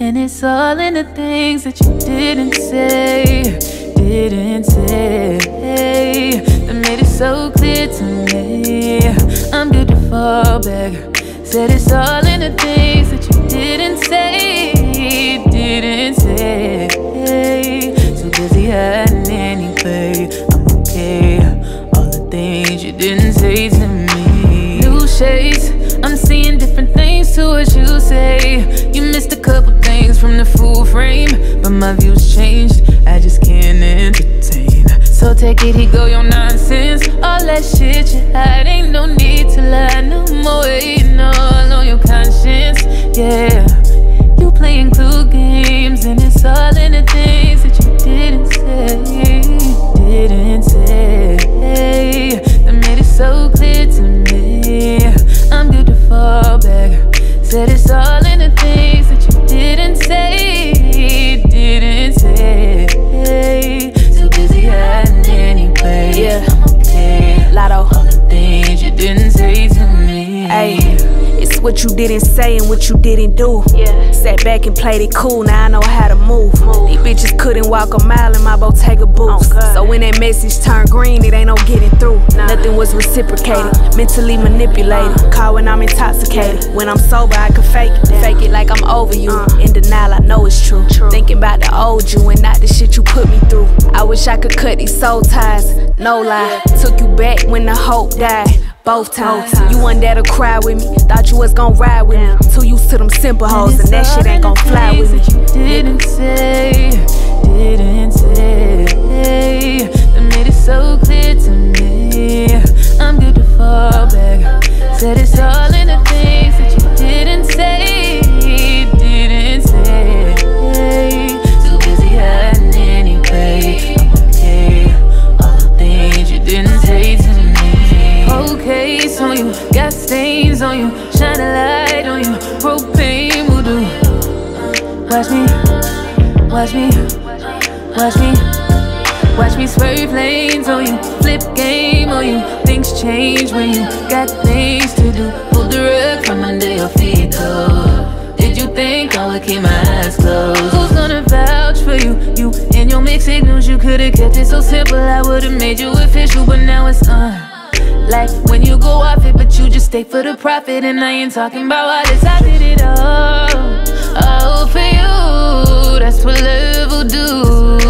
And it's all in the things that you didn't say, that made it so clear to me. I'm good to fall back. Said it's all in the things that you didn't say, Too busy hiding anyway. I'm okay. All the things you didn't say to me. New shades, I'm seeing different things to what you say. You missed a couple things from the full frame, but my views changed, I just can't entertain. So take it, he go your nonsense. All that shit you hide, ain't no need to lie no more. Waiting all on your conscience, yeah. You playing clue games, and it's all in the things that you didn't say, that made it so clear to me. I'm good to fall back. Said it's all in the things that you didn't say, Too busy hiding anyway. Yeah, I'm okay. Lotto. All the things you didn't say to me. Ayy, it's what you didn't say and what you didn't do. Yeah. Sat back and played it cool, now I know how to move. These bitches couldn't walk a mile in my Bottega boots. So when that message turned green, it ain't no getting through. Nothing was reciprocated, mentally manipulated. Call when I'm intoxicated. When I'm sober, I can fake it. Fake it like I'm over you. In denial, I know it's true. Thinking about the old you and not the shit you put me through. I wish I could cut these soul ties, no lie. Took you back when the hope died. Both times, you one that'll cry with me. Thought you was gon' ride with me. Too used to them simple hoes, and that shit ain't gon' fly with me. That you didn't say, that made it so clear to me. I'm good to fall back. Said it's all in the things that you didn't say, Too busy hiding anyway. I'm okay. All the things you didn't say to me. Case on you, got stains on you, shine a light on you, propane will do. Watch me, watch me, watch me, watch me swerve lanes on you, flip game on you. Things change when you got things to do. Pull the rug from under your feet, though. Did you think I would keep my eyes closed? Who's gonna vouch for you? You and your mixed signals, you could've kept it so simple. I would've made you official, but now it's like when you go off it, but you just stay for the profit. And I ain't talking about all this, I did it all for you. That's what love will do.